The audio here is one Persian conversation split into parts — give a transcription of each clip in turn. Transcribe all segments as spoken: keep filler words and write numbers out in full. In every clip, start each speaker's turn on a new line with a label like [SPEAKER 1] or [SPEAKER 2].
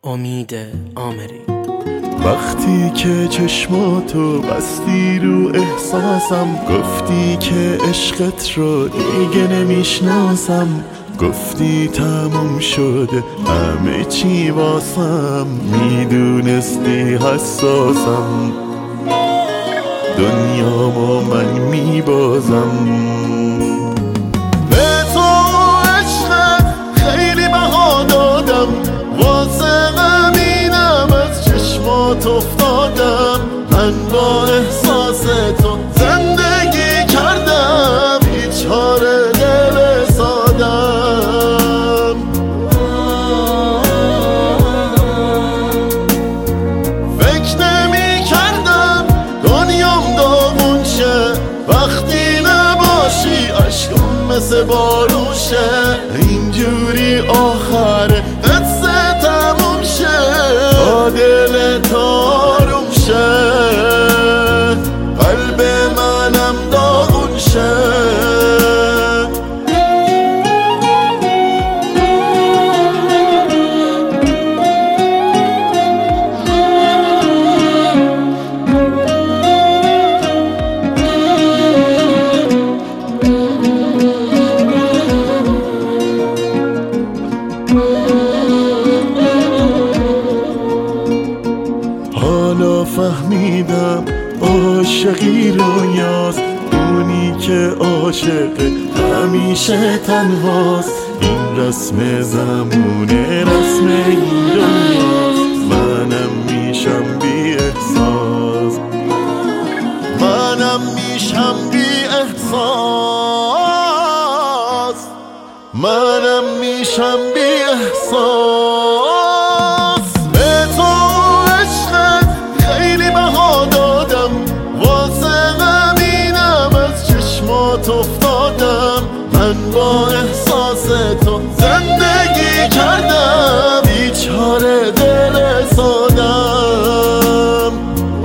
[SPEAKER 1] امید آمری.
[SPEAKER 2] وقتی که چشماتو بستی رو احساسم، گفتی که عشقت رو دیگه نمیشناسم، گفتی تموم شده همه چی واسم، میدونستی حساسم، دنیامو من میبازم. به تو عشقت خیلی بها دادم، واسه غمینم از چشمات افتادم، من با احساس تو زندگی کردم، بیچاره دل سادم. فکر نمی کردم دنیام داغون شه، وقتی نباشی عشقم مثل بارون شه، اینجوری آخره قصه تموم شه، تا دل تاروم شه، قلب منم داغون شه. حالا فهمیدم عاشقی رویاست، اونی که عاشق همیشه تنهاست، این رسم زمونه رسم این دنیاست، منم میشم بی احساس، منم میشم بی احساس، منم میشم بی احساس. به تو عشقت خیلی بها دادم، واسه غمینم از چشمات افتادم، من با احساس تو زندگی کردم، بیچاره دل سادم.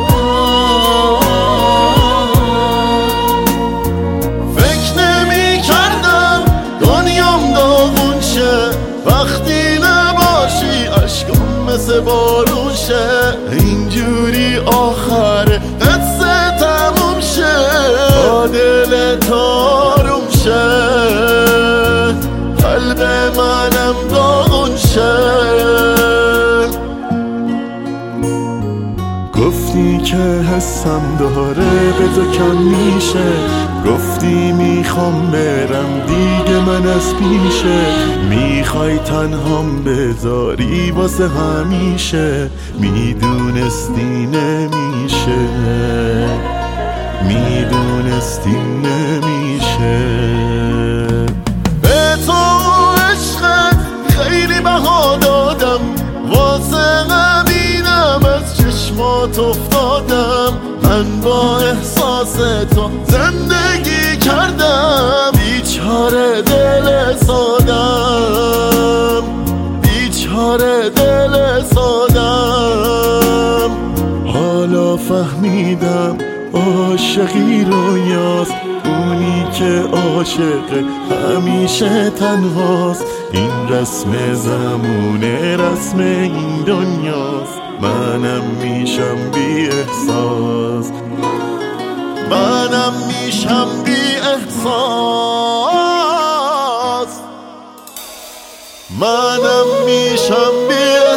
[SPEAKER 2] فکر نمی کردم دنیام داغون شه، وقتی نباشی عشقم مثل بارون شه، اینجوری آخره قصه تموم شه، تا دل تاروم شه، قلب منم داغون شه. گفتی که حسم داره به تو کم میشه، گفتی میخوام برم دیگه من از پیشه، میخوای تنهام بذاری واسه همیشه، میدونستی نمیشه، میدونستی نمیشه. به تو عشقت خیلی بها دادم، واسه غمینم از چشمات افتادم، من با احساس تو زندگی کردم، بیچاره دل سادم، بیچاره دل سادم. حالا فهمیدم عاشقی رویاست، اونی که عاشق همیشه تنهاست، این رسم زمونه رسم این دنیاست، منم میشم بی احساس، منم میشم بی احساس، منم میشم بی احساس.